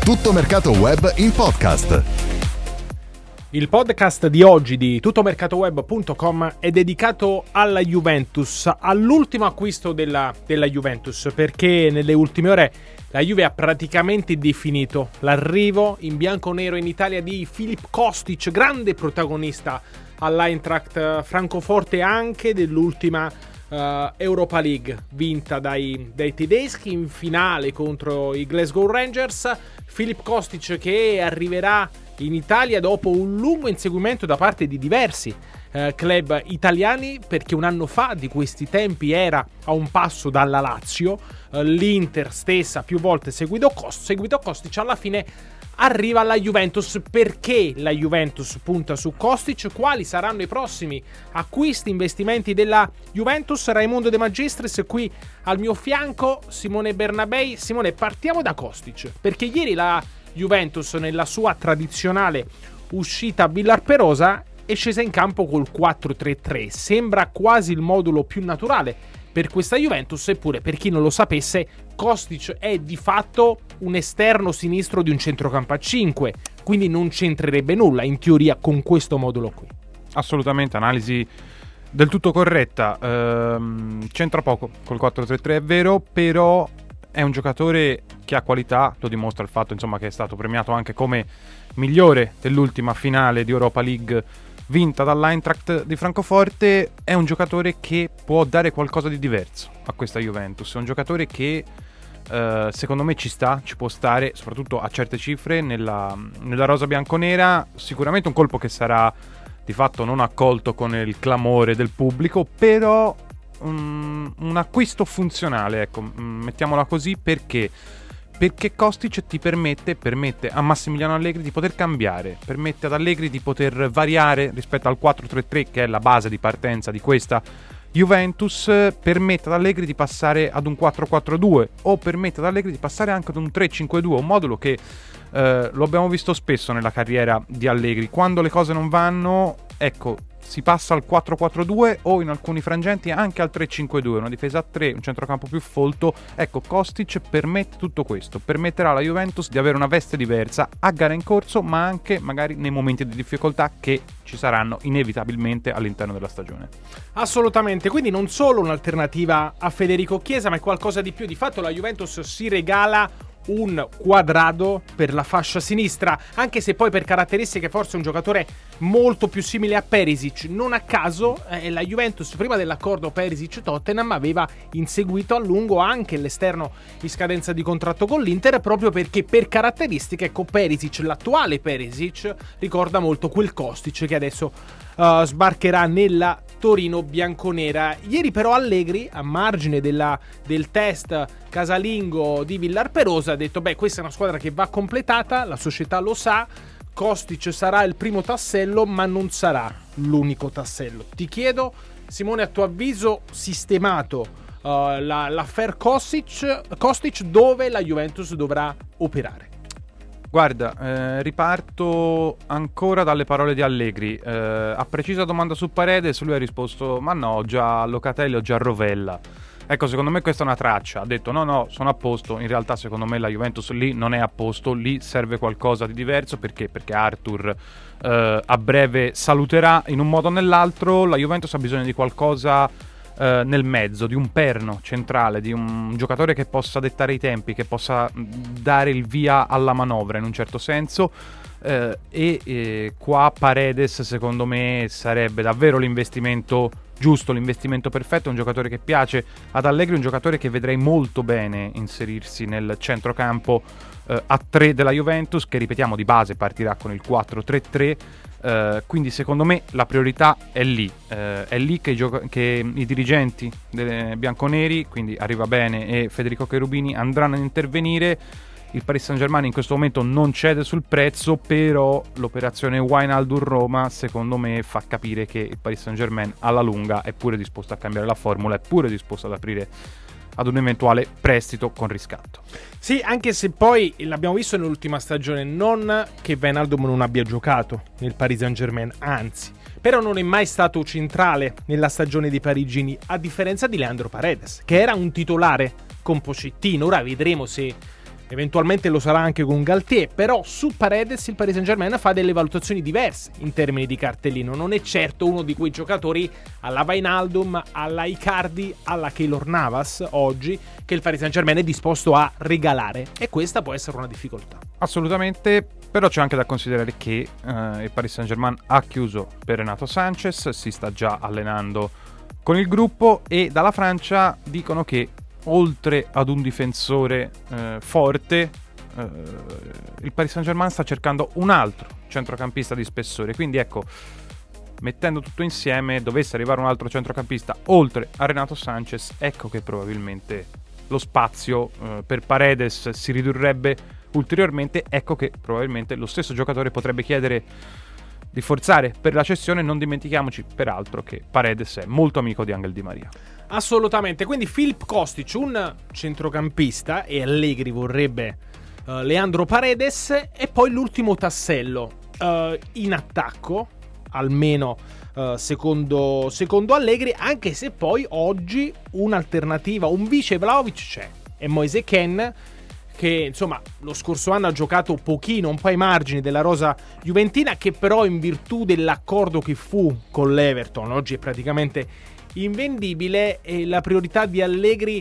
Tutto Mercato Web in podcast. Il podcast di oggi di tuttomercatoweb.com è dedicato alla Juventus, all'ultimo acquisto della Juventus, perché nelle ultime ore la Juve ha praticamente definito l'arrivo in bianconero in Italia di Filip Kostic, grande protagonista all'Eintracht Francoforte anche dell'ultima Europa League vinta dai tedeschi in finale contro i Glasgow Rangers. Filip Kostic che arriverà in Italia dopo un lungo inseguimento da parte di diversi club italiani, perché un anno fa di questi tempi era a un passo dalla Lazio. L'Inter stessa più volte seguito Kostic, alla fine arriva alla Juventus. Perché la Juventus punta su Kostic? Quali saranno i prossimi acquisti, investimenti della Juventus? Raimondo De Magistris qui al mio fianco, Simone Bernabei. Simone, partiamo da Kostic, perché ieri la Juventus nella sua tradizionale uscita a Villar Perosa è scesa in campo col 4-3-3. Sembra quasi il modulo più naturale per questa Juventus, eppure per chi non lo sapesse Kostic è di fatto un esterno sinistro di un centrocampo a 5, quindi non c'entrerebbe nulla in teoria con questo modulo qui. Assolutamente, analisi del tutto corretta. C'entra poco col 4-3-3, è vero, però è un giocatore che ha qualità, lo dimostra il fatto insomma che è stato premiato anche come migliore dell'ultima finale di Europa League vinta dall'Eintracht di Francoforte. È un giocatore che può dare qualcosa di diverso a questa Juventus, è un giocatore che secondo me ci può stare soprattutto a certe cifre nella rosa bianconera. Sicuramente un colpo che sarà di fatto non accolto con il clamore del pubblico, però un acquisto funzionale, ecco, mettiamola così, perché Kostic ti permette a Massimiliano Allegri di poter cambiare, permette ad Allegri di poter variare rispetto al 4-3-3 che è la base di partenza di questa Juventus, permette ad Allegri di passare ad un 4-4-2 o permette ad Allegri di passare anche ad un 3-5-2, un modulo che lo abbiamo visto spesso nella carriera di Allegri. Quando le cose non vanno, ecco, si passa al 4-4-2 o in alcuni frangenti anche al 3-5-2, una difesa a 3, un centrocampo più folto. Ecco, Kostic permette tutto questo, permetterà alla Juventus di avere una veste diversa a gara in corso, ma anche magari nei momenti di difficoltà che ci saranno inevitabilmente all'interno della stagione. Assolutamente, quindi non solo un'alternativa a Federico Chiesa, ma è qualcosa di più. Di fatto la Juventus si regala un quadrado per la fascia sinistra, anche se poi per caratteristiche forse è un giocatore molto più simile a Perisic. Non a caso la Juventus prima dell'accordo Perisic-Tottenham aveva inseguito a lungo anche l'esterno in scadenza di contratto con l'Inter, proprio perché per caratteristiche, ecco, Perisic, l'attuale Perisic, ricorda molto quel Kostic che adesso sbarcherà nella Torino bianconera. Ieri però Allegri, a margine del test casalingo di Villar Perosa, ha detto questa è una squadra che va completata, la società lo sa, Kostic sarà il primo tassello ma non sarà l'unico tassello. Ti chiedo, Simone, a tuo avviso sistemato l'affair Kostic, dove la Juventus dovrà operare? Guarda, riparto ancora dalle parole di Allegri. A precisa domanda su Paredes lui ha risposto: ma no, già Locatelli o già Rovella. Ecco, secondo me questa è una traccia. Ha detto no, sono a posto. In realtà secondo me la Juventus lì non è a posto, lì serve qualcosa di diverso. Perché Arthur a breve saluterà in un modo o nell'altro. La Juventus ha bisogno di qualcosa nel mezzo, di un perno centrale, di un giocatore che possa dettare i tempi, che possa dare il via alla manovra in un certo senso, e qua Paredes secondo me sarebbe davvero l'investimento giusto, l'investimento perfetto. È un giocatore che piace ad Allegri, un giocatore che vedrei molto bene inserirsi nel centrocampo a 3 della Juventus, che ripetiamo di base partirà con il 4-3-3. Quindi secondo me la priorità è lì che i dirigenti bianconeri, quindi Arriva Bene e Federico Cherubini, andranno ad intervenire. Il Paris Saint-Germain in questo momento non cede sul prezzo, però l'operazione Wijnaldum-Roma secondo me fa capire che il Paris Saint-Germain alla lunga è pure disposto a cambiare la formula, è pure disposto ad aprire ad un eventuale prestito con riscatto. Sì, anche se poi l'abbiamo visto nell'ultima stagione, non che Wijnaldum non abbia giocato nel Paris Saint-Germain, anzi, però non è mai stato centrale nella stagione dei parigini, a differenza di Leandro Paredes, che era un titolare con Pochettino. Ora vedremo se eventualmente lo sarà anche con Galtier, però su Paredes il Paris Saint-Germain fa delle valutazioni diverse in termini di cartellino. Non è certo uno di quei giocatori alla Wijnaldum, alla Icardi, alla Keylor Navas oggi che il Paris Saint-Germain è disposto a regalare, e questa può essere una difficoltà. Assolutamente, però c'è anche da considerare che il Paris Saint-Germain ha chiuso per Renato Sanchez, si sta già allenando con il gruppo, e dalla Francia dicono che oltre ad un difensore forte, il Paris Saint-Germain sta cercando un altro centrocampista di spessore. Quindi ecco, mettendo tutto insieme, dovesse arrivare un altro centrocampista oltre a Renato Sanchez, ecco che probabilmente lo spazio per Paredes si ridurrebbe ulteriormente. Ecco che probabilmente lo stesso giocatore potrebbe chiedere di forzare per la cessione. Non dimentichiamoci peraltro che Paredes è molto amico di Angel Di Maria. Assolutamente, quindi Filip Kostic, un centrocampista, e Allegri vorrebbe Leandro Paredes, e poi l'ultimo tassello in attacco, almeno secondo Allegri, anche se poi oggi un'alternativa, un vice Vlahovic c'è, è Moise Kean, che insomma lo scorso anno ha giocato pochino, un po' ai margini della rosa juventina, che però in virtù dell'accordo che fu con l'Everton oggi è praticamente invendibile, e la priorità di Allegri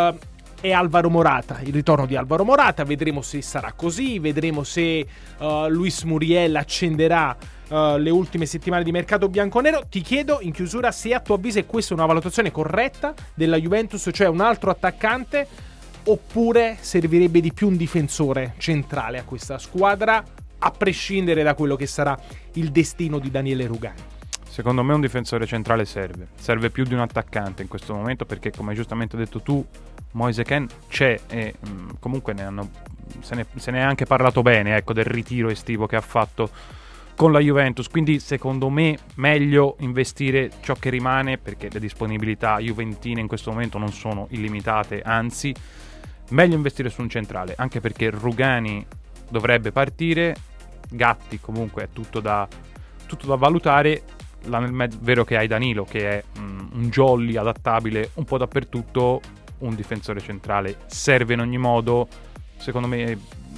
è Alvaro Morata, il ritorno di Alvaro Morata. Vedremo se sarà così, vedremo se Luis Muriel accenderà le ultime settimane di mercato bianconero. Ti chiedo in chiusura se a tuo avviso è questa una valutazione corretta della Juventus, cioè un altro attaccante, oppure servirebbe di più un difensore centrale a questa squadra, a prescindere da quello che sarà il destino di Daniele Rugani. Secondo me un difensore centrale serve più di un attaccante in questo momento, perché come hai giustamente detto tu, Moise Kean c'è, e comunque se ne è anche parlato bene, ecco, del ritiro estivo che ha fatto con la Juventus. Quindi secondo me meglio investire ciò che rimane, perché le disponibilità juventine in questo momento non sono illimitate, anzi meglio investire su un centrale, anche perché Rugani dovrebbe partire, Gatti comunque è tutto da valutare. Là nel mezzo, vero che hai Danilo che è un jolly adattabile un po' dappertutto. Un difensore centrale serve in ogni modo. Secondo me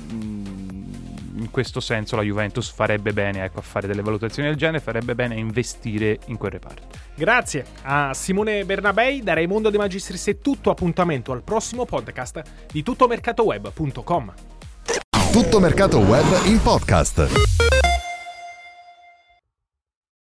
in questo senso la Juventus farebbe bene, ecco, a fare delle valutazioni del genere, farebbe bene a investire in quel reparto. Grazie a Simone Bernabei. Da Raimondo De Magistris è tutto. Appuntamento al prossimo podcast di tuttomercatoweb.com. Tutto Mercato Web in podcast.